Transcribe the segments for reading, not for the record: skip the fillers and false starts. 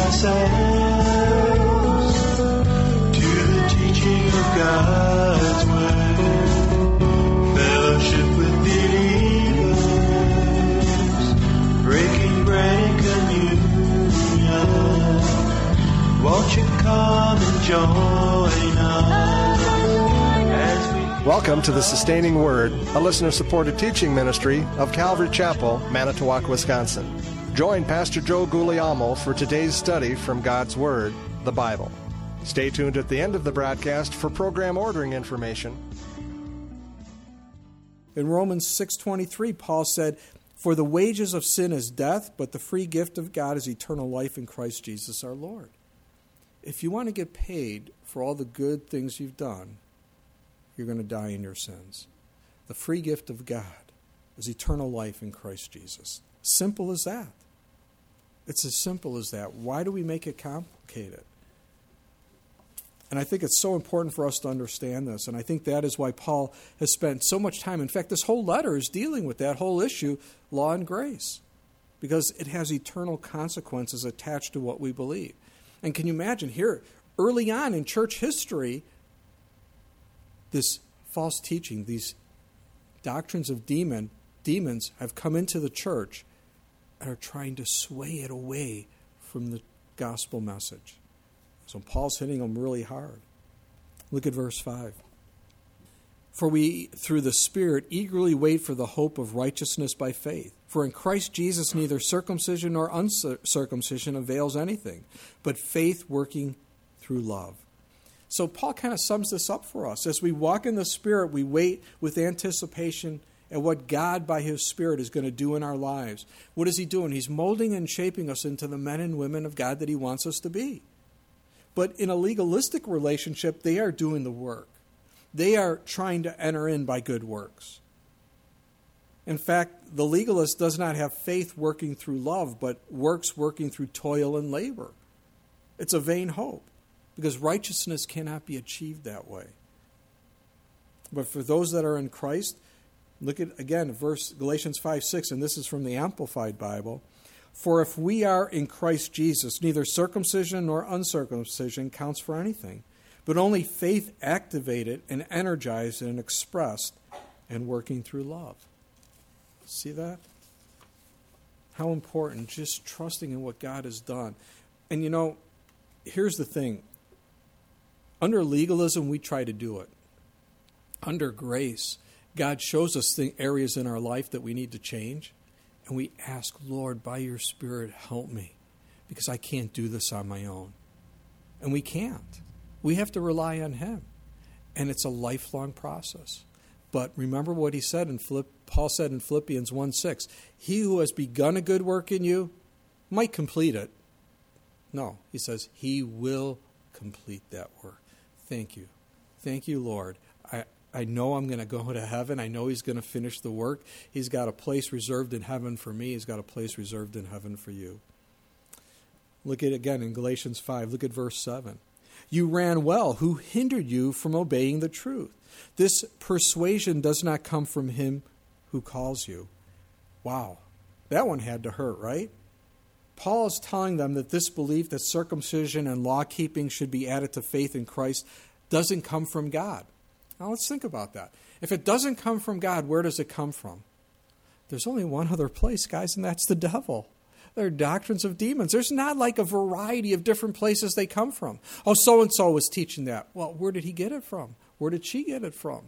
ourselves to the teaching of God's word. Fellowship with believers, breaking bread and communion. Won't you come and join us as we... Welcome to the Sustaining Word, a listener-supported teaching ministry of Calvary Chapel, Manitowoc, Wisconsin. Join Pastor Joe Guglielmo for today's study from God's Word, the Bible. Stay tuned at the end of the broadcast for program ordering information. In Romans 6:23, Paul said, "For the wages of sin is death, but the free gift of God is eternal life in Christ Jesus our Lord." If you want to get paid for all the good things you've done, you're going to die in your sins. The free gift of God is eternal life in Christ Jesus. Simple as that. It's as simple as that. Why do we make it complicated? And I think it's so important for us to understand this. And I think that is why Paul has spent so much time. In fact, this whole letter is dealing with that whole issue, law and grace, because it has eternal consequences attached to what we believe. And can you imagine here, early on in church history, this false teaching, these doctrines of demons have come into the church and are trying to sway it away from the gospel message. So Paul's hitting them really hard. Look at verse 5. "For we, through the Spirit, eagerly wait for the hope of righteousness by faith. For in Christ Jesus neither circumcision nor uncircumcision avails anything, but faith working through love." So Paul kind of sums this up for us. As we walk in the Spirit, we wait with anticipation at what God, by His Spirit, is going to do in our lives. What is He doing? He's molding and shaping us into the men and women of God that He wants us to be. But in a legalistic relationship, they are doing the work. They are trying to enter in by good works. In fact, the legalist does not have faith working through love, but works working through toil and labor. It's a vain hope, because righteousness cannot be achieved that way. But for those that are in Christ, look at, again, Galatians 5:6, and this is from the Amplified Bible. "For if we are in Christ Jesus, neither circumcision nor uncircumcision counts for anything, but only faith activated and energized and expressed and working through love." See that? How important, just trusting in what God has done. And you know, here's the thing. Under legalism, we try to do it. Under grace, God shows us areas in our life that we need to change, and we ask, "Lord, by your Spirit, help me, because I can't do this on my own." And we can't. We have to rely on Him, and it's a lifelong process. But remember what Paul said in Philippians 1:6, "He who has begun a good work in you might complete it." No, he says, He will complete that work. Thank you. Thank you, Lord. I know I'm going to go to heaven. I know He's going to finish the work. He's got a place reserved in heaven for me. He's got a place reserved in heaven for you. Look at it again in Galatians 5. Look at verse 7. "You ran well. Who hindered you from obeying the truth? This persuasion does not come from Him who calls you." Wow. That one had to hurt, right? Paul is telling them that this belief that circumcision and law-keeping should be added to faith in Christ doesn't come from God. Now let's think about that. If it doesn't come from God, where does it come from? There's only one other place, guys, and that's the devil. They're doctrines of demons. There's not like a variety of different places they come from. Oh, so-and-so was teaching that. Well, where did he get it from? Where did she get it from?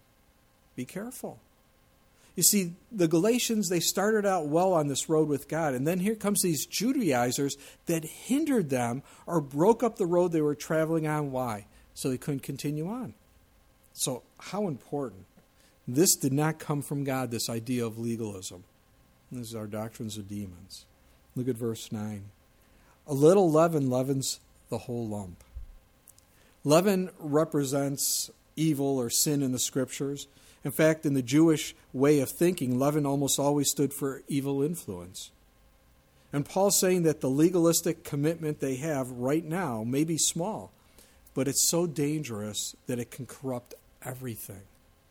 Be careful. You see, the Galatians, they started out well on this road with God, and then here comes these Judaizers that hindered them or broke up the road they were traveling on. Why? So they couldn't continue on. So how important. This did not come from God, this idea of legalism. These are doctrines of demons. Look at verse 9. "A little leaven leavens the whole lump." Leaven represents evil or sin in the Scriptures. In fact, in the Jewish way of thinking, leaven almost always stood for evil influence. And Paul's saying that the legalistic commitment they have right now may be small, but it's so dangerous that it can corrupt everything.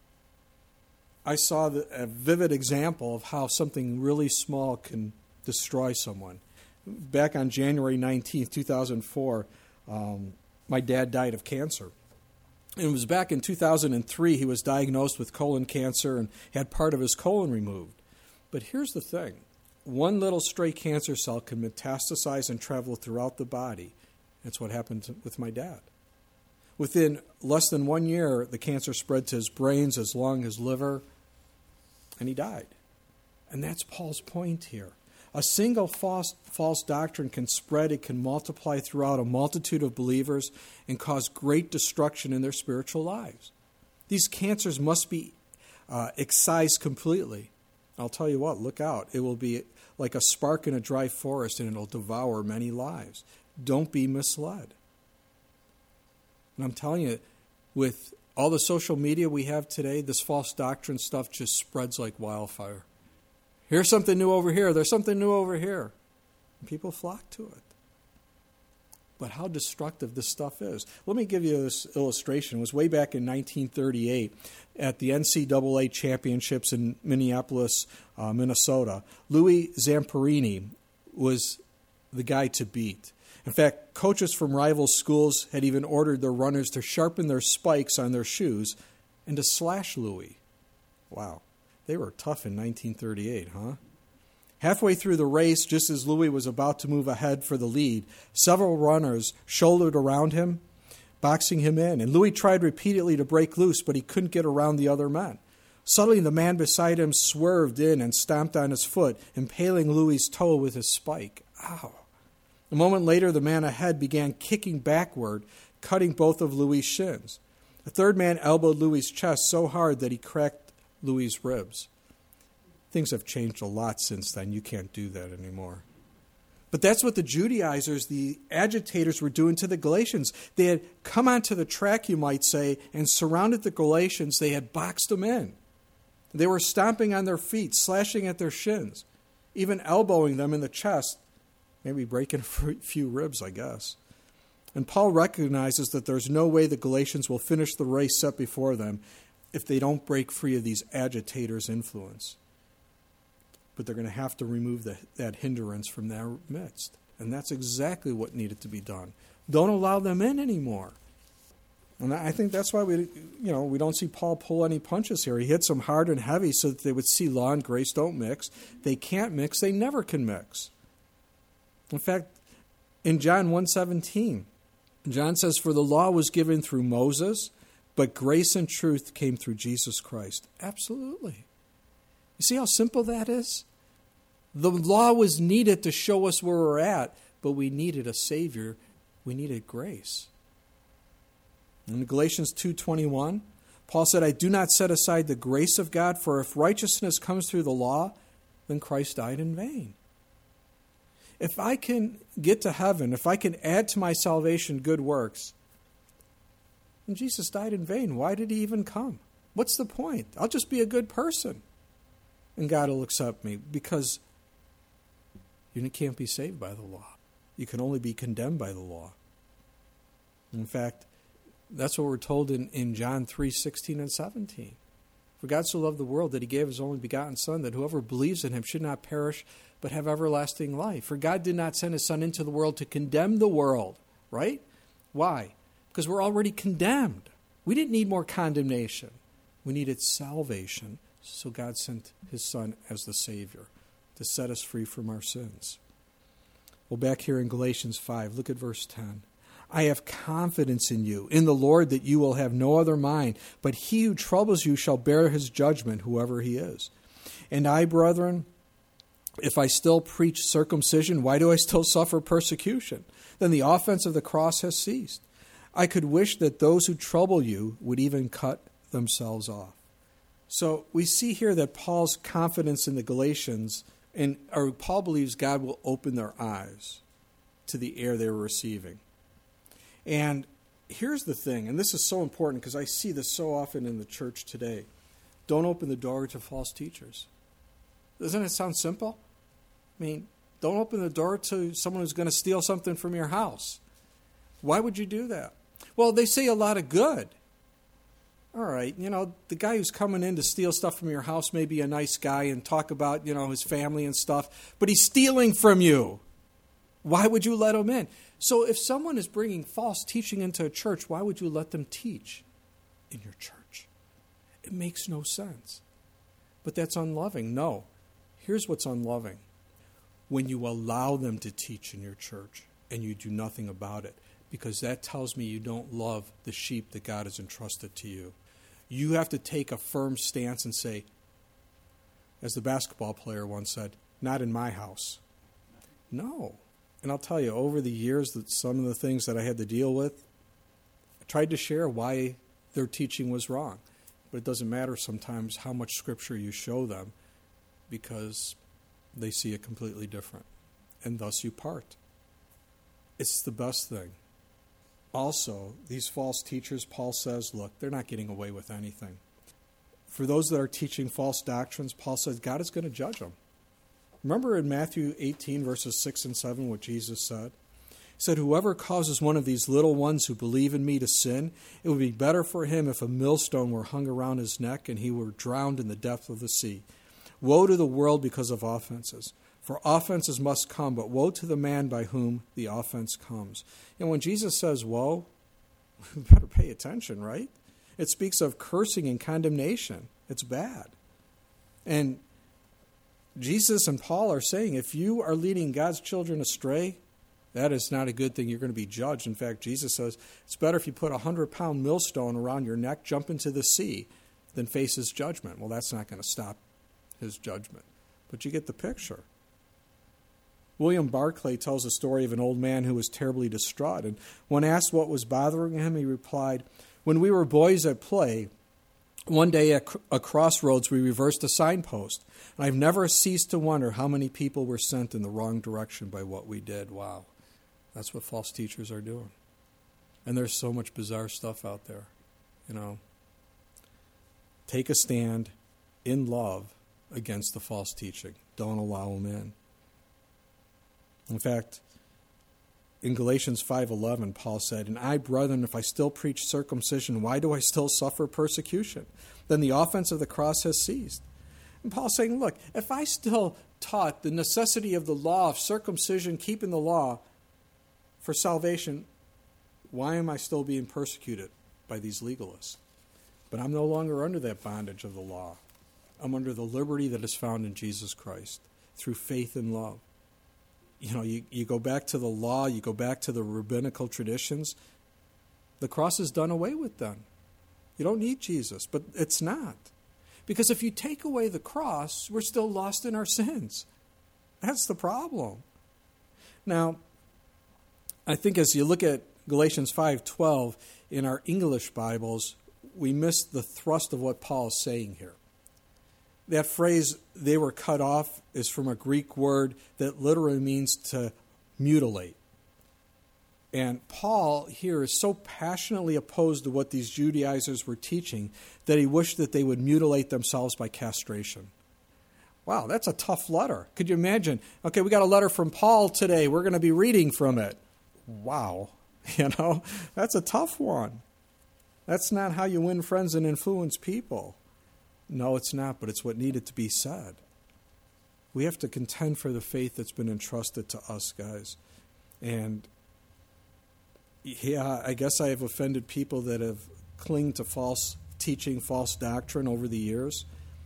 I saw a vivid example of how something really small can destroy someone. back on January 19th, 2004, my dad died of cancer. And it was back in 2003 he was diagnosed with colon cancer and had part of his colon removed. But here's the thing. One little stray cancer cell can metastasize and travel throughout the body. That's what happened with my dad. Within less than 1 year, the cancer spread to his brains, his lung, his liver, and he died. And that's Paul's point here. A single false doctrine can spread, it can multiply throughout a multitude of believers and cause great destruction in their spiritual lives. These cancers must be excised completely. I'll tell you what, look out. It will be like a spark in a dry forest and it'll devour many lives. Don't be misled. And I'm telling you, with all the social media we have today, this false doctrine stuff just spreads like wildfire. Here's something new over here. There's something new over here. And people flock to it. But how destructive this stuff is. Let me give you this illustration. It was way back in 1938 at the NCAA championships in Minneapolis, Minnesota. Louis Zamperini was the guy to beat. In fact, coaches from rival schools had even ordered their runners to sharpen their spikes on their shoes and to slash Louis. Wow. They were tough in 1938, huh? Halfway through the race, just as Louis was about to move ahead for the lead, several runners shouldered around him, boxing him in. And Louis tried repeatedly to break loose, but he couldn't get around the other men. Suddenly, the man beside him swerved in and stomped on his foot, impaling Louis' toe with his spike. Ow. A moment later, the man ahead began kicking backward, cutting both of Louis' shins. A third man elbowed Louis' chest so hard that he cracked Louis' ribs. Things have changed a lot since then. You can't do that anymore. But that's what the Judaizers, the agitators, were doing to the Galatians. They had come onto the track, you might say, and surrounded the Galatians. They had boxed them in. They were stomping on their feet, slashing at their shins, even elbowing them in the chest, maybe breaking a few ribs, I guess. And Paul recognizes that there's no way the Galatians will finish the race set before them if they don't break free of these agitators' influence. But they're going to have to remove that hindrance from their midst. And that's exactly what needed to be done. Don't allow them in anymore. And I think that's why we don't see Paul pull any punches here. He hits them hard and heavy so that they would see law and grace don't mix. They can't mix. They never can mix. In fact, in John 1:17, John says, "For the law was given through Moses, but grace and truth came through Jesus Christ." Absolutely. You see how simple that is? The law was needed to show us where we're at, but we needed a Savior. We needed grace. In Galatians 2:21, Paul said, "I do not set aside the grace of God, for if righteousness comes through the law, then Christ died in vain." If I can get to heaven, if I can add to my salvation good works, then Jesus died in vain. Why did he even come? What's the point? I'll just be a good person, and God will accept me, because you can't be saved by the law. You can only be condemned by the law. In fact, that's what we're told in John 3:16 and 17. "For God so loved the world that he gave his only begotten Son, that whoever believes in him should not perish, but have everlasting life. For God did not send his Son into the world to condemn the world." Right? Why? Because we're already condemned. We didn't need more condemnation. We needed salvation. So God sent his Son as the Savior to set us free from our sins. Well, back here in Galatians 5, look at verse 10. "I have confidence in you, in the Lord, that you will have no other mind, but he who troubles you shall bear his judgment, whoever he is. And I, brethren, if I still preach circumcision, why do I still suffer persecution? Then the offense of the cross has ceased. I could wish that those who trouble you would even cut themselves off." So we see here that Paul's confidence in the Galatians, or Paul believes God will open their eyes to the air they were receiving. And here's the thing, and this is so important because I see this so often in the church today. Don't open the door to false teachers. Doesn't it sound simple? I mean, don't open the door to someone who's going to steal something from your house. Why would you do that? Well, they say a lot of good. All right, the guy who's coming in to steal stuff from your house may be a nice guy and talk about, his family and stuff, but he's stealing from you. Why would you let them in? So if someone is bringing false teaching into a church, why would you let them teach in your church? It makes no sense. But that's unloving. No. Here's what's unloving. When you allow them to teach in your church and you do nothing about it, because that tells me you don't love the sheep that God has entrusted to you. You have to take a firm stance and say, as the basketball player once said, not in my house. No. And I'll tell you, over the years, that some of the things that I had to deal with, I tried to share why their teaching was wrong. But it doesn't matter sometimes how much Scripture you show them, because they see it completely different. And thus you part. It's the best thing. Also, these false teachers, Paul says, look, they're not getting away with anything. For those that are teaching false doctrines, Paul says God is going to judge them. Remember in Matthew 18, verses 6 and 7, what Jesus said? He said, whoever causes one of these little ones who believe in me to sin, it would be better for him if a millstone were hung around his neck and he were drowned in the depth of the sea. Woe to the world because of offenses. For offenses must come, but woe to the man by whom the offense comes. And when Jesus says woe, we better pay attention, right? It speaks of cursing and condemnation. It's bad. And Jesus and Paul are saying, if you are leading God's children astray, that is not a good thing. You're going to be judged. In fact, Jesus says, it's better if you put a 100-pound millstone around your neck, jump into the sea, than face his judgment. Well, that's not going to stop his judgment. But you get the picture. William Barclay tells a story of an old man who was terribly distraught. And when asked what was bothering him, he replied, when we were boys at play, one day at a crossroads we reversed a signpost. And I've never ceased to wonder how many people were sent in the wrong direction by what we did. Wow. That's what false teachers are doing. And there's so much bizarre stuff out there. You know, take a stand in love against the false teaching. Don't allow them in. In fact, in Galatians 5:11, Paul said, and I, brethren, if I still preach circumcision, why do I still suffer persecution? Then the offense of the cross has ceased. And Paul's saying, look, if I still taught the necessity of the law of circumcision, keeping the law for salvation, why am I still being persecuted by these legalists? But I'm no longer under that bondage of the law. I'm under the liberty that is found in Jesus Christ through faith and love. You know, you go back to the law, you go back to the rabbinical traditions, the cross is done away with then. You don't need Jesus, but it's not. Because if you take away the cross, we're still lost in our sins. That's the problem. Now, I think as you look at Galatians 5:12 in our English Bibles, we miss the thrust of what Paul is saying here. That phrase, they were cut off, is from a Greek word that literally means to mutilate. And Paul here is so passionately opposed to what these Judaizers were teaching that he wished that they would mutilate themselves by castration. Wow, that's a tough letter. Could you imagine? Okay, we got a letter from Paul today. We're going to be reading from it. Wow, you know, that's a tough one. That's not how you win friends and influence people. No, it's not, but it's what needed to be said. We have to contend for the faith that's been entrusted to us, guys. And yeah, I guess I have offended people that have clung to false teaching, false doctrine over the years.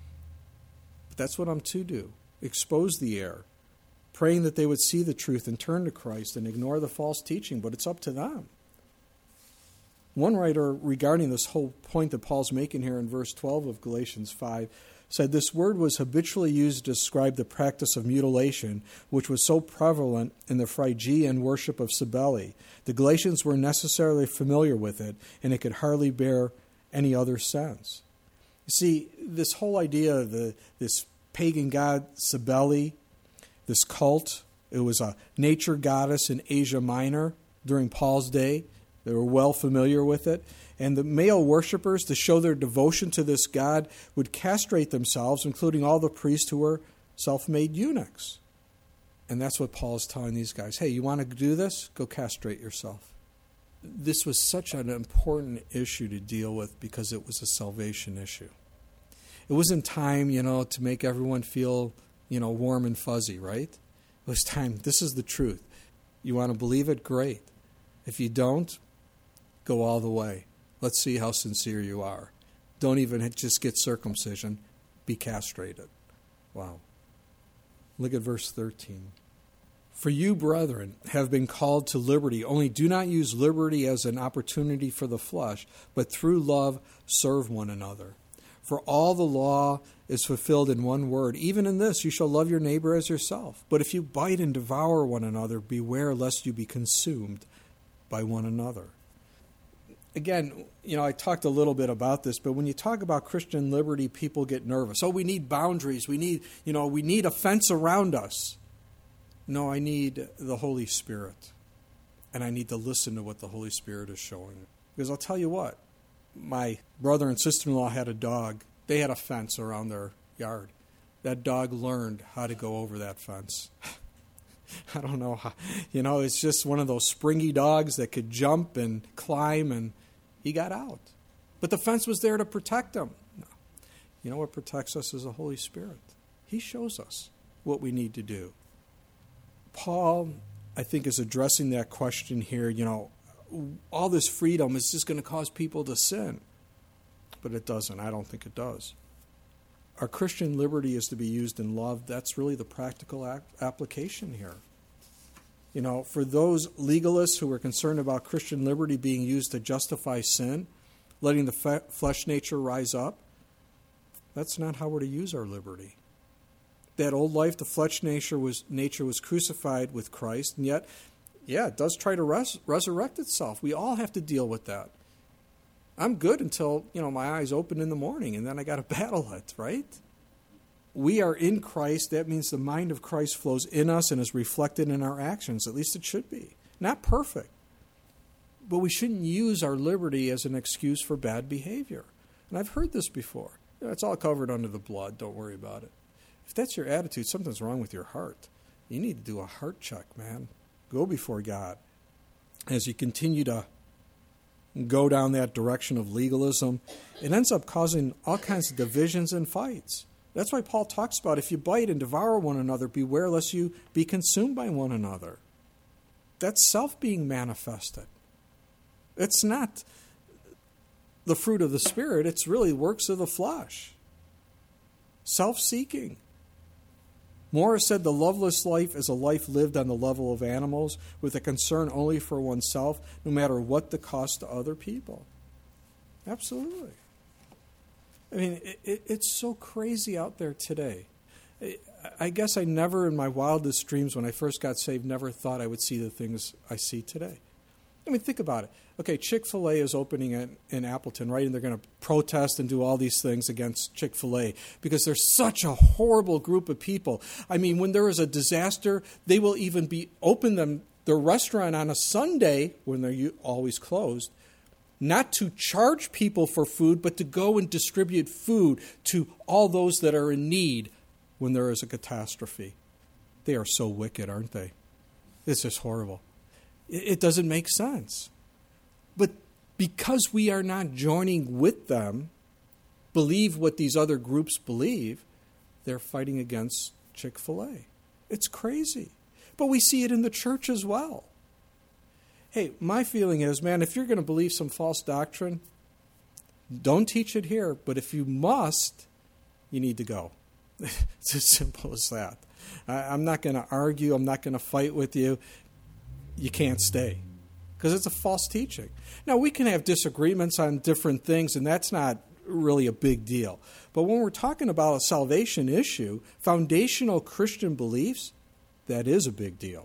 But that's what I'm to do. Expose the error. Praying that they would see the truth and turn to Christ and ignore the false teaching, but it's up to them. One writer regarding this whole point that Paul's making here in verse 12 of Galatians 5 said this word was habitually used to describe the practice of mutilation, which was so prevalent in the Phrygian worship of Cybele. The Galatians were necessarily familiar with it, and it could hardly bear any other sense. You see, this whole idea of this pagan god Cybele, this cult, it was a nature goddess in Asia Minor during Paul's day. They were well familiar with it. And the male worshippers, to show their devotion to this god, would castrate themselves, including all the priests who were self-made eunuchs. And that's what Paul is telling these guys. Hey, you want to do this? Go castrate yourself. This was such an important issue to deal with because it was a salvation issue. It wasn't time, to make everyone feel, warm and fuzzy, right? It was time. This is the truth. You want to believe it? Great. If you don't, go all the way. Let's see how sincere you are. Don't even just get circumcision. Be castrated. Wow. Look at verse 13. For you, brethren, have been called to liberty, only do not use liberty as an opportunity for the flesh, but through love serve one another. For all the law is fulfilled in one word, even in this, you shall love your neighbor as yourself. But if you bite and devour one another, beware lest you be consumed by one another. Again, I talked a little bit about this, but when you talk about Christian liberty, people get nervous. Oh, we need boundaries. We need a fence around us. No, I need the Holy Spirit. And I need to listen to what the Holy Spirit is showing. Because I'll tell you what, my brother and sister-in-law had a dog. They had a fence around their yard. That dog learned how to go over that fence. I don't know how. It's just one of those springy dogs that could jump and climb, and he got out. But the fence was there to protect him. No. You know what protects us is the Holy Spirit. He shows us what we need to do. Paul, I think, is addressing that question here. All this freedom is just going to cause people to sin. But it doesn't. I don't think it does. Our Christian liberty is to be used in love. That's really the practical application here. For those legalists who are concerned about Christian liberty being used to justify sin, letting the flesh nature rise up, that's not how we're to use our liberty. That old life, the flesh nature was crucified with Christ, and yet, it does try to resurrect itself. We all have to deal with that. I'm good until, my eyes open in the morning, and then I got to battle it, right? We are in Christ. That means the mind of Christ flows in us and is reflected in our actions. At least it should be. Not perfect. But we shouldn't use our liberty as an excuse for bad behavior. And I've heard this before. It's all covered under the blood. Don't worry about it. If that's your attitude, something's wrong with your heart. You need to do a heart check, man. Go before God. As you continue to go down that direction of legalism, it ends up causing all kinds of divisions and fights. That's why Paul talks about if you bite and devour one another, beware lest you be consumed by one another. That's self being manifested. It's not the fruit of the Spirit. It's really works of the flesh. Self-seeking. Morris said the loveless life is a life lived on the level of animals with a concern only for oneself, no matter what the cost to other people. Absolutely. I mean, it's so crazy out there today. I guess I never in my wildest dreams when I first got saved never thought I would see the things I see today. I mean, think about it. Okay, Chick-fil-A is opening in Appleton, right? And they're going to protest and do all these things against Chick-fil-A because they're such a horrible group of people. I mean, when there is a disaster, they will even open their restaurant on a Sunday when they're always closed, not to charge people for food, but to go and distribute food to all those that are in need when there is a catastrophe. They are so wicked, aren't they? It's just horrible. It doesn't make sense. But because we are not joining with them, believe what these other groups believe, they're fighting against Chick-fil-A. It's crazy. But we see it in the church as well. Hey, my feeling is, man, if you're going to believe some false doctrine, don't teach it here. But if you must, you need to go. It's as simple as that. I'm not going to argue. I'm not going to fight with you. You can't stay because it's a false teaching. Now, we can have disagreements on different things, and that's not really a big deal. But when we're talking about a salvation issue, foundational Christian beliefs, that is a big deal.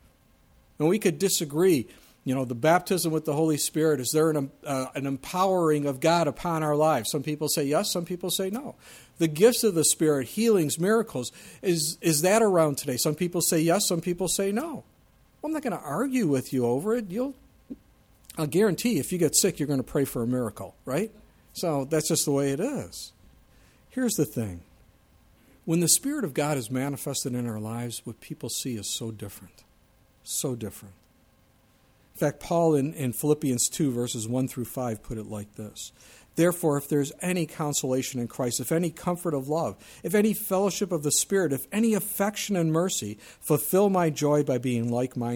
And we could disagree. The baptism with the Holy Spirit, is there an empowering of God upon our lives? Some people say yes, some people say no. The gifts of the Spirit, healings, miracles, is that around today? Some people say yes, some people say no. Well, I'm not going to argue with you over it. I'll guarantee if you get sick, you're going to pray for a miracle, right? So that's just the way it is. Here's the thing. When the Spirit of God is manifested in our lives, what people see is so different. So different. In fact, Paul in Philippians 2, verses 1 through 5, put it like this. Therefore, if there's any consolation in Christ, if any comfort of love, if any fellowship of the Spirit, if any affection and mercy, fulfill my joy by being like-minded,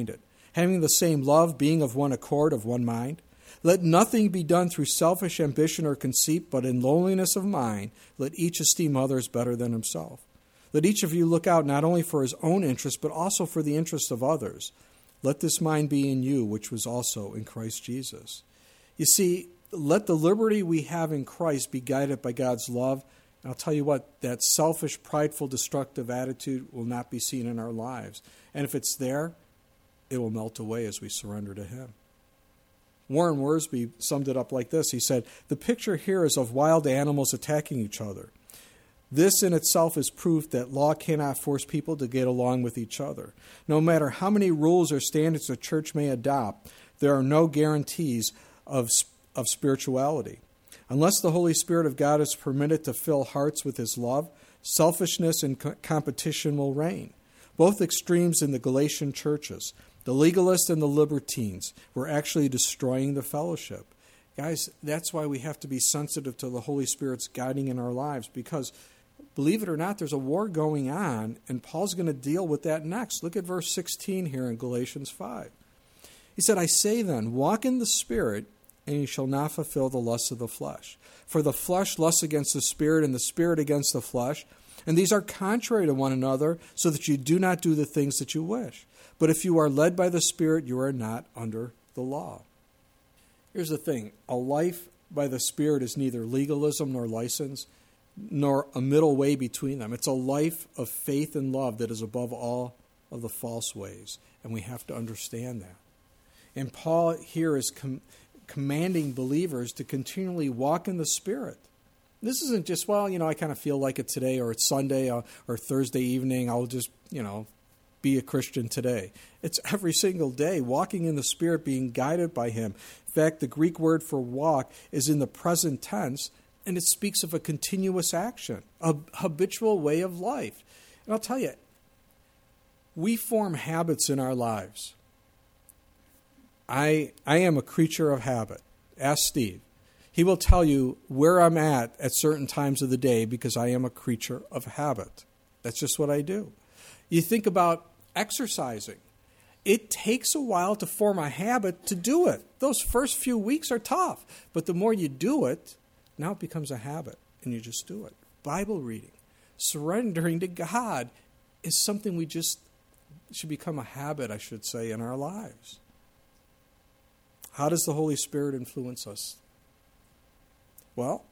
having the same love, being of one accord, of one mind. Let nothing be done through selfish ambition or conceit, but in lowliness of mind, let each esteem others better than himself. Let each of you look out not only for his own interest, but also for the interest of others. Let this mind be in you, which was also in Christ Jesus. You see, let the liberty we have in Christ be guided by God's love. And I'll tell you what, that selfish, prideful, destructive attitude will not be seen in our lives. And if it's there, it will melt away as we surrender to him. Warren Wiersbe summed it up like this. He said, "The picture here is of wild animals attacking each other. This in itself is proof that law cannot force people to get along with each other. No matter how many rules or standards a church may adopt, there are no guarantees of spirituality. Unless the Holy Spirit of God is permitted to fill hearts with his love, selfishness and competition will reign. Both extremes in the Galatian churches, the legalists and the libertines, were actually destroying the fellowship." Guys, that's why we have to be sensitive to the Holy Spirit's guiding in our lives, because believe it or not, there's a war going on, and Paul's going to deal with that next. Look at verse 16 here in Galatians 5. He said, "I say then, walk in the Spirit, and you shall not fulfill the lusts of the flesh. For the flesh lusts against the Spirit, and the Spirit against the flesh. And these are contrary to one another, so that you do not do the things that you wish. But if you are led by the Spirit, you are not under the law." Here's the thing. A life by the Spirit is neither legalism nor license, nor a middle way between them. It's a life of faith and love that is above all of the false ways. And we have to understand that. And Paul here is commanding believers to continually walk in the Spirit. This isn't just, well, I kind of feel like it today, or it's Sunday or Thursday evening. I'll just, be a Christian today. It's every single day, walking in the Spirit, being guided by him. In fact, the Greek word for walk is in the present tense, and it speaks of a continuous action, a habitual way of life. And I'll tell you, we form habits in our lives. I am a creature of habit. Ask Steve. He will tell you where I'm at certain times of the day, because I am a creature of habit. That's just what I do. You think about exercising. It takes a while to form a habit to do it. Those first few weeks are tough, but the more you do it, now it becomes a habit, and you just do it. Bible reading, surrendering to God is something we just should become a habit, I should say, in our lives. How does the Holy Spirit influence us? Well,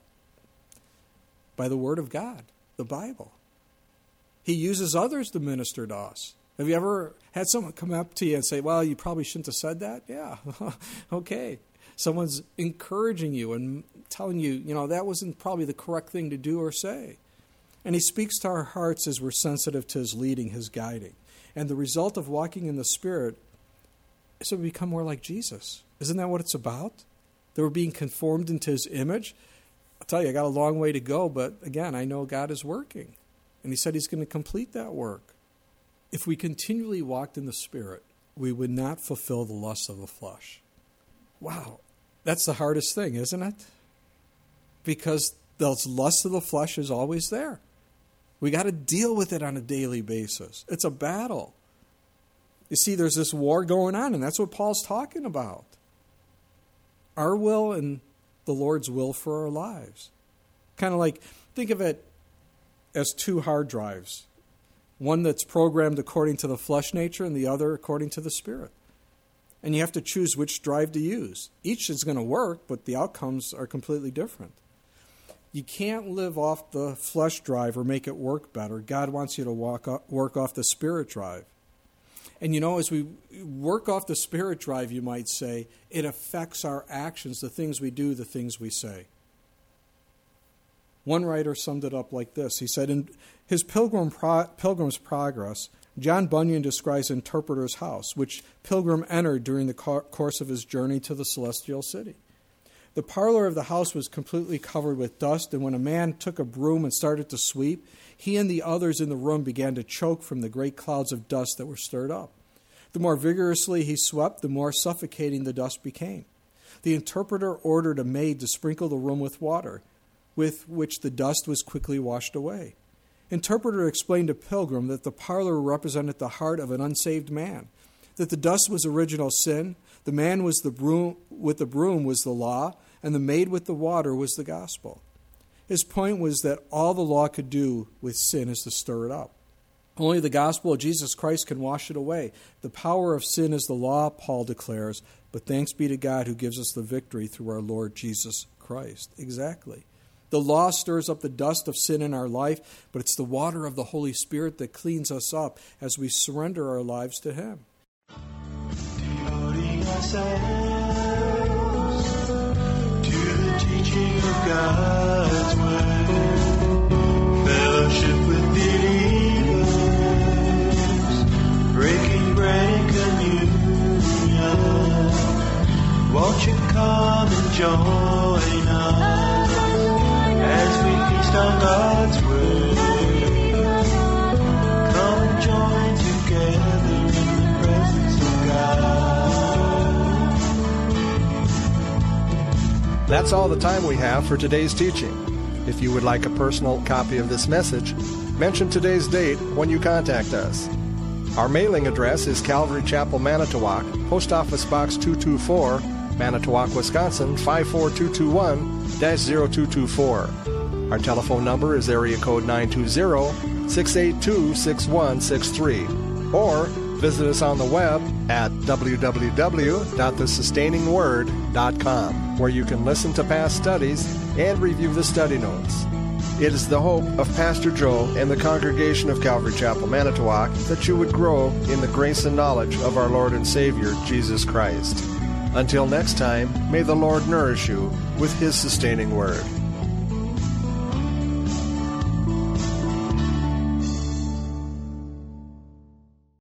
by the Word of God, the Bible. He uses others to minister to us. Have you ever had someone come up to you and say, well, you probably shouldn't have said that? Yeah, okay. Someone's encouraging you and telling you, that wasn't probably the correct thing to do or say. And he speaks to our hearts as we're sensitive to his leading, his guiding. And the result of walking in the Spirit is to become more like Jesus. Isn't that what it's about? That we're being conformed into his image? I'll tell you, I got a long way to go, but again, I know God is working. And he said he's going to complete that work. If we continually walked in the Spirit, we would not fulfill the lusts of the flesh. Wow, that's the hardest thing, isn't it? Because those lusts of the flesh is always there. We got to deal with it on a daily basis. It's a battle. You see, there's this war going on, and that's what Paul's talking about. Our will and the Lord's will for our lives. Kind of like, think of it as two hard drives. One that's programmed according to the flesh nature and the other according to the Spirit. And you have to choose which drive to use. Each is going to work, but the outcomes are completely different. You can't live off the flesh drive or make it work better. God wants you to work off the Spirit drive. And as we work off the Spirit drive, you might say, it affects our actions, the things we do, the things we say. One writer summed it up like this. He said, in his Pilgrim's Progress, John Bunyan describes Interpreter's house, which Pilgrim entered during the course of his journey to the celestial city. The parlor of the house was completely covered with dust, and when a man took a broom and started to sweep, he and the others in the room began to choke from the great clouds of dust that were stirred up. The more vigorously he swept, the more suffocating the dust became. The interpreter ordered a maid to sprinkle the room with water, with which the dust was quickly washed away. Interpreter explained to Pilgrim that the parlor represented the heart of an unsaved man. that the dust was original sin, the man was the broom, with the broom was the law, and the maid with the water was the gospel. His point was that all the law could do with sin is to stir it up. Only the gospel of Jesus Christ can wash it away. The power of sin is the law, Paul declares, but thanks be to God who gives us the victory through our Lord Jesus Christ. Exactly. The law stirs up the dust of sin in our life, but it's the water of the Holy Spirit that cleans us up as we surrender our lives to Him. Devoting ourselves to the teaching of God's Word, fellowship with believers, breaking bread and communion. Won't you come and join us as we feast on God's Word? Come and join together in the presence of God. That's all the time we have for today's teaching. If you would like a personal copy of this message, mention today's date when you contact us. Our mailing address is Calvary Chapel, Manitowoc, Post Office Box 224, Manitowoc, Wisconsin 54221-0224. Our telephone number is area code 920-682-6163. Or visit us on the web at www.thesustainingword.com, where you can listen to past studies and review the study notes. It is the hope of Pastor Joe and the congregation of Calvary Chapel, Manitowoc, that you would grow in the grace and knowledge of our Lord and Savior, Jesus Christ. Until next time, may the Lord nourish you with His sustaining word.